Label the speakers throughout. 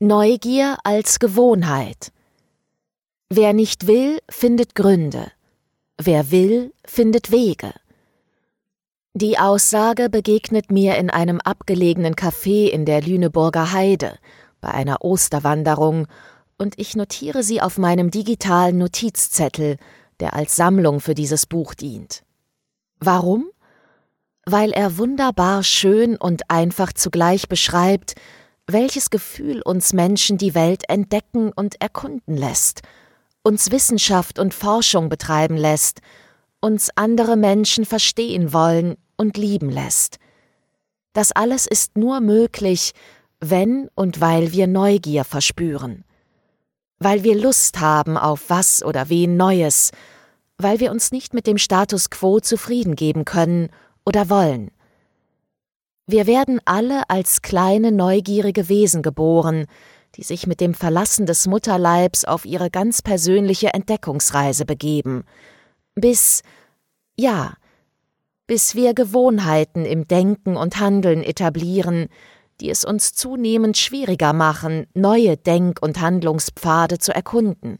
Speaker 1: Neugier als Gewohnheit. Wer nicht will, findet Gründe. Wer will, findet Wege. Die Aussage begegnet mir in einem abgelegenen Café in der Lüneburger Heide bei einer Osterwanderung, und ich notiere sie auf meinem digitalen Notizzettel, der als Sammlung für dieses Buch dient. Warum? Weil er wunderbar schön und einfach zugleich beschreibt, welches Gefühl uns Menschen die Welt entdecken und erkunden lässt, uns Wissenschaft und Forschung betreiben lässt, uns andere Menschen verstehen wollen und lieben lässt. Das alles ist nur möglich, wenn und weil wir Neugier verspüren, weil wir Lust haben auf was oder wen Neues, weil wir uns nicht mit dem Status quo zufrieden geben können oder wollen. Wir werden alle als kleine, neugierige Wesen geboren, die sich mit dem Verlassen des Mutterleibs auf ihre ganz persönliche Entdeckungsreise begeben, bis wir Gewohnheiten im Denken und Handeln etablieren, die es uns zunehmend schwieriger machen, neue Denk- und Handlungspfade zu erkunden.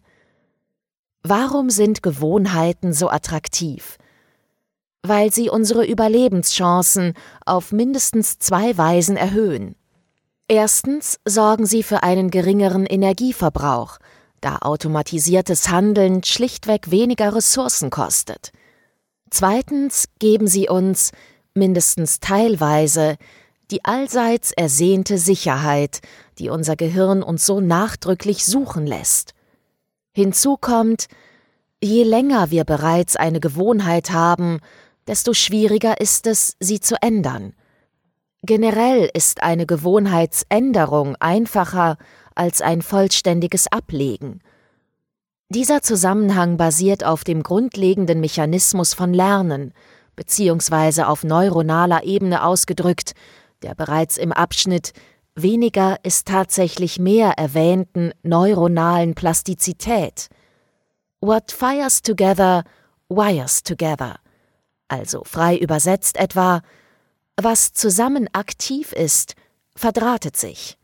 Speaker 1: Warum sind Gewohnheiten so attraktiv? Weil sie unsere Überlebenschancen auf mindestens 2 Weisen erhöhen. Erstens sorgen sie für einen geringeren Energieverbrauch, da automatisiertes Handeln schlichtweg weniger Ressourcen kostet. Zweitens geben sie uns, mindestens teilweise, die allseits ersehnte Sicherheit, die unser Gehirn uns so nachdrücklich suchen lässt. Hinzu kommt, je länger wir bereits eine Gewohnheit haben, desto schwieriger ist es, sie zu ändern. Generell ist eine Gewohnheitsänderung einfacher als ein vollständiges Ablegen. Dieser Zusammenhang basiert auf dem grundlegenden Mechanismus von Lernen, beziehungsweise auf neuronaler Ebene ausgedrückt, der bereits im Abschnitt »Weniger ist tatsächlich mehr« erwähnten neuronalen Plastizität. What fires together, wires together. Also frei übersetzt etwa, was zusammen aktiv ist, verdrahtet sich.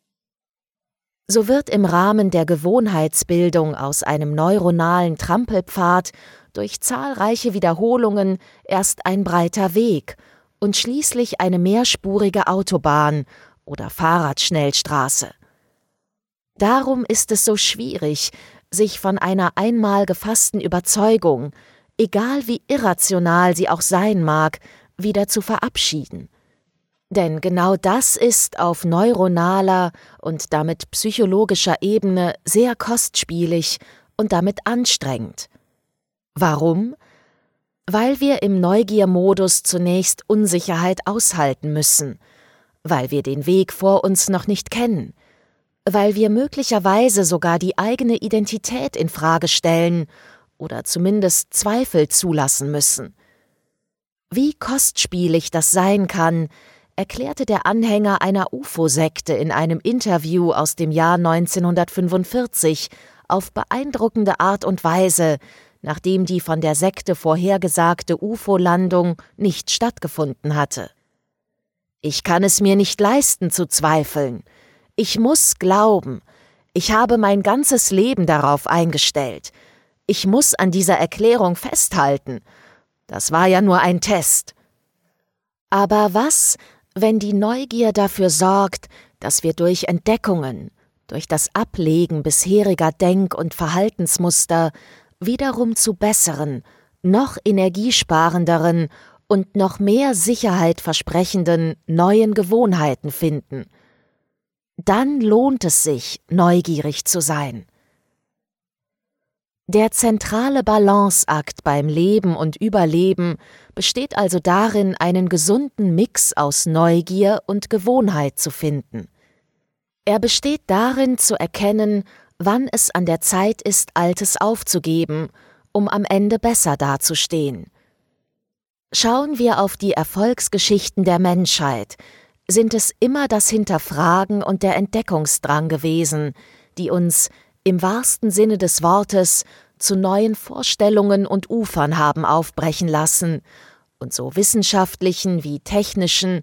Speaker 1: So wird im Rahmen der Gewohnheitsbildung aus einem neuronalen Trampelpfad durch zahlreiche Wiederholungen erst ein breiter Weg und schließlich eine mehrspurige Autobahn oder Fahrradschnellstraße. Darum ist es so schwierig, sich von einer einmal gefassten Überzeugung, egal wie irrational sie auch sein mag, wieder zu verabschieden. Denn genau das ist auf neuronaler und damit psychologischer Ebene sehr kostspielig und damit anstrengend. Warum? Weil wir im Neugiermodus zunächst Unsicherheit aushalten müssen, weil wir den Weg vor uns noch nicht kennen, weil wir möglicherweise sogar die eigene Identität in Frage stellen oder zumindest Zweifel zulassen müssen. Wie kostspielig das sein kann, erklärte der Anhänger einer UFO-Sekte in einem Interview aus dem Jahr 1945 auf beeindruckende Art und Weise, nachdem die von der Sekte vorhergesagte UFO-Landung nicht stattgefunden hatte. Ich kann es mir nicht leisten zu zweifeln. Ich muss glauben. Ich habe mein ganzes Leben darauf eingestellt. Ich muss an dieser Erklärung festhalten. Das war ja nur ein Test. Aber was, wenn die Neugier dafür sorgt, dass wir durch Entdeckungen, durch das Ablegen bisheriger Denk- und Verhaltensmuster wiederum zu besseren, noch energiesparenderen und noch mehr Sicherheit versprechenden neuen Gewohnheiten finden? Dann lohnt es sich, neugierig zu sein. Der zentrale Balanceakt beim Leben und Überleben besteht also darin, einen gesunden Mix aus Neugier und Gewohnheit zu finden. Er besteht darin, zu erkennen, wann es an der Zeit ist, Altes aufzugeben, um am Ende besser dazustehen. Schauen wir auf die Erfolgsgeschichten der Menschheit, sind es immer das Hinterfragen und der Entdeckungsdrang gewesen, die uns im wahrsten Sinne des Wortes zu neuen Vorstellungen und Ufern haben aufbrechen lassen und so wissenschaftlichen wie technischen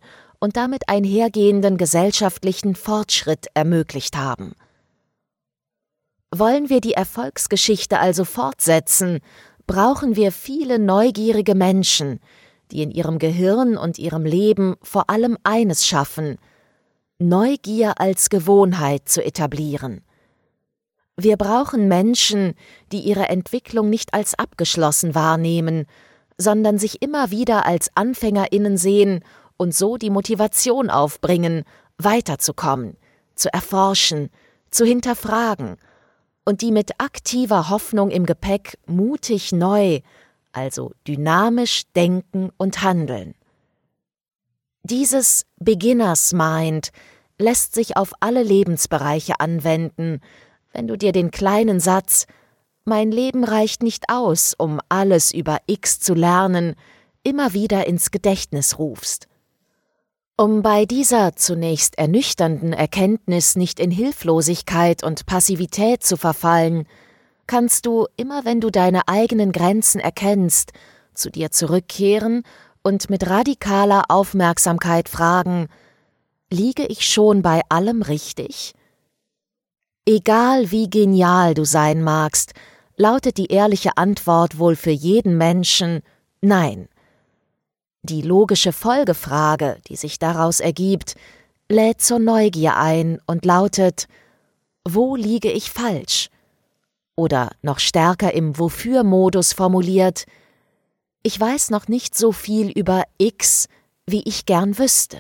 Speaker 1: und damit einhergehenden gesellschaftlichen Fortschritt ermöglicht haben. Wollen wir die Erfolgsgeschichte also fortsetzen, brauchen wir viele neugierige Menschen, die in ihrem Gehirn und ihrem Leben vor allem eines schaffen: Neugier als Gewohnheit zu etablieren. Wir brauchen Menschen, die ihre Entwicklung nicht als abgeschlossen wahrnehmen, sondern sich immer wieder als AnfängerInnen sehen und so die Motivation aufbringen, weiterzukommen, zu erforschen, zu hinterfragen und die mit aktiver Hoffnung im Gepäck mutig neu, also dynamisch denken und handeln. Dieses Beginners Mind lässt sich auf alle Lebensbereiche anwenden, wenn du dir den kleinen Satz „Mein Leben reicht nicht aus, um alles über X zu lernen“ immer wieder ins Gedächtnis rufst. Um bei dieser zunächst ernüchternden Erkenntnis nicht in Hilflosigkeit und Passivität zu verfallen, kannst du, immer wenn du deine eigenen Grenzen erkennst, zu dir zurückkehren und mit radikaler Aufmerksamkeit fragen: Liege ich schon bei allem richtig? Egal wie genial du sein magst, lautet die ehrliche Antwort wohl für jeden Menschen: Nein. Die logische Folgefrage, die sich daraus ergibt, lädt zur Neugier ein und lautet: Wo liege ich falsch? Oder noch stärker im Wofür-Modus formuliert: Ich weiß noch nicht so viel über X, wie ich gern wüsste.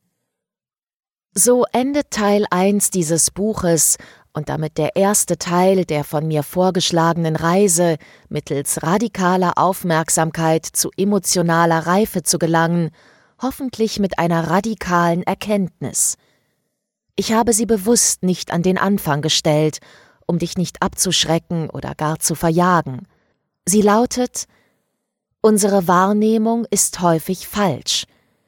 Speaker 1: So endet Teil 1 dieses Buches und damit der erste Teil der von mir vorgeschlagenen Reise, mittels radikaler Aufmerksamkeit zu emotionaler Reife zu gelangen, hoffentlich mit einer radikalen Erkenntnis. Ich habe sie bewusst nicht an den Anfang gestellt, um dich nicht abzuschrecken oder gar zu verjagen. Sie lautet: Unsere Wahrnehmung ist häufig falsch.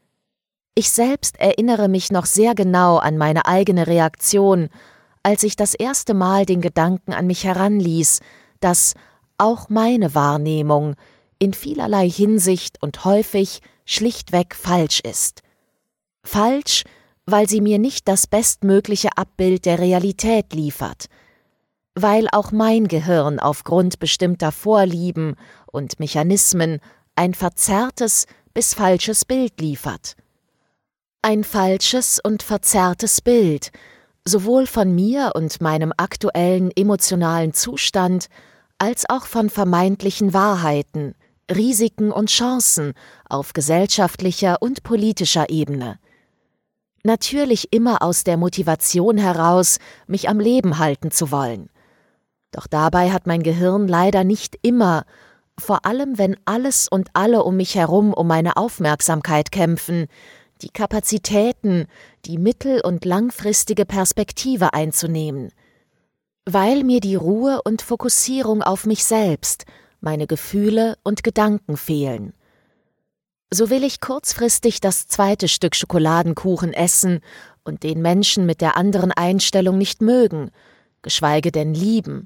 Speaker 1: Ich selbst erinnere mich noch sehr genau an meine eigene Reaktion, als ich das erste Mal den Gedanken an mich heranließ, dass auch meine Wahrnehmung in vielerlei Hinsicht und häufig schlichtweg falsch ist. Falsch, weil sie mir nicht das bestmögliche Abbild der Realität liefert, weil auch mein Gehirn aufgrund bestimmter Vorlieben und Mechanismen ein verzerrtes bis falsches Bild liefert. Ein falsches und verzerrtes Bild, sowohl von mir und meinem aktuellen emotionalen Zustand, als auch von vermeintlichen Wahrheiten, Risiken und Chancen auf gesellschaftlicher und politischer Ebene. Natürlich immer aus der Motivation heraus, mich am Leben halten zu wollen. Doch dabei hat mein Gehirn leider nicht immer, vor allem wenn alles und alle um mich herum um meine Aufmerksamkeit kämpfen, die Kapazitäten, die mittel- und langfristige Perspektive einzunehmen, weil mir die Ruhe und Fokussierung auf mich selbst, meine Gefühle und Gedanken fehlen. So will ich kurzfristig das zweite Stück Schokoladenkuchen essen und den Menschen mit der anderen Einstellung nicht mögen, geschweige denn lieben.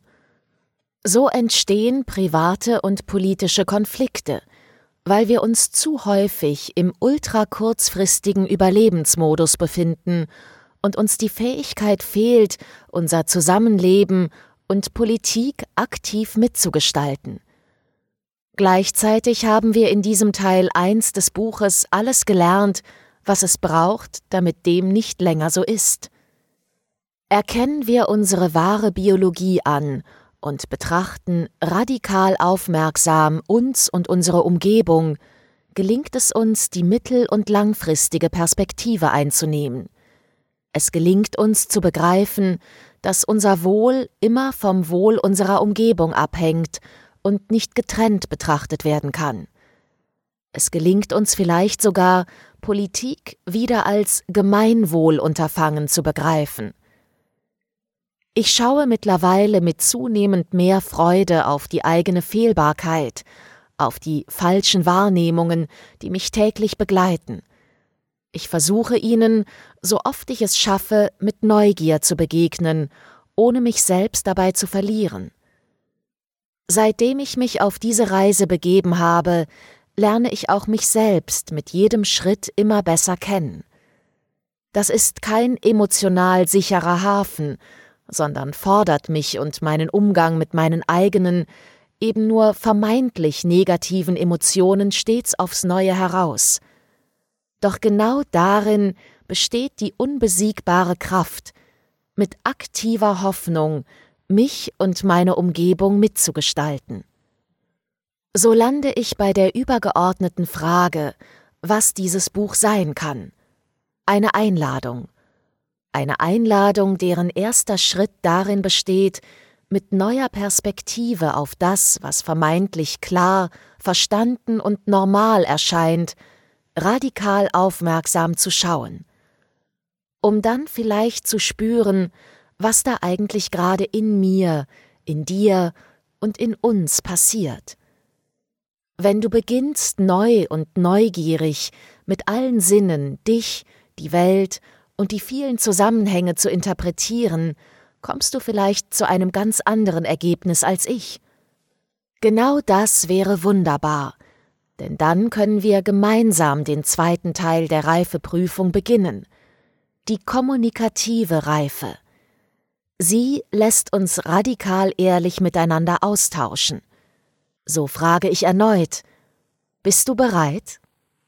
Speaker 1: So entstehen private und politische Konflikte, weil wir uns zu häufig im ultrakurzfristigen Überlebensmodus befinden und uns die Fähigkeit fehlt, unser Zusammenleben und Politik aktiv mitzugestalten. Gleichzeitig haben wir in diesem Teil 1 des Buches alles gelernt, was es braucht, damit dem nicht länger so ist. Erkennen wir unsere wahre Biologie an und betrachten radikal aufmerksam uns und unsere Umgebung, gelingt es uns, die mittel- und langfristige Perspektive einzunehmen. Es gelingt uns zu begreifen, dass unser Wohl immer vom Wohl unserer Umgebung abhängt und nicht getrennt betrachtet werden kann. Es gelingt uns vielleicht sogar, Politik wieder als Gemeinwohlunterfangen zu begreifen. Ich schaue mittlerweile mit zunehmend mehr Freude auf die eigene Fehlbarkeit, auf die falschen Wahrnehmungen, die mich täglich begleiten. Ich versuche ihnen, so oft ich es schaffe, mit Neugier zu begegnen, ohne mich selbst dabei zu verlieren. Seitdem ich mich auf diese Reise begeben habe, lerne ich auch mich selbst mit jedem Schritt immer besser kennen. Das ist kein emotional sicherer Hafen, sondern fordert mich und meinen Umgang mit meinen eigenen, eben nur vermeintlich negativen Emotionen stets aufs Neue heraus. Doch genau darin besteht die unbesiegbare Kraft, mit aktiver Hoffnung mich und meine Umgebung mitzugestalten. So lande ich bei der übergeordneten Frage, was dieses Buch sein kann. Eine Einladung. Eine Einladung, deren erster Schritt darin besteht, mit neuer Perspektive auf das, was vermeintlich klar, verstanden und normal erscheint, radikal aufmerksam zu schauen. Um dann vielleicht zu spüren, was da eigentlich gerade in mir, in dir und in uns passiert. Wenn du beginnst, neu und neugierig mit allen Sinnen dich, die Welt und die vielen Zusammenhänge zu interpretieren, kommst du vielleicht zu einem ganz anderen Ergebnis als ich. Genau das wäre wunderbar, denn dann können wir gemeinsam den zweiten Teil der Reifeprüfung beginnen, die kommunikative Reife. Sie lässt uns radikal ehrlich miteinander austauschen. So frage ich erneut: Bist du bereit?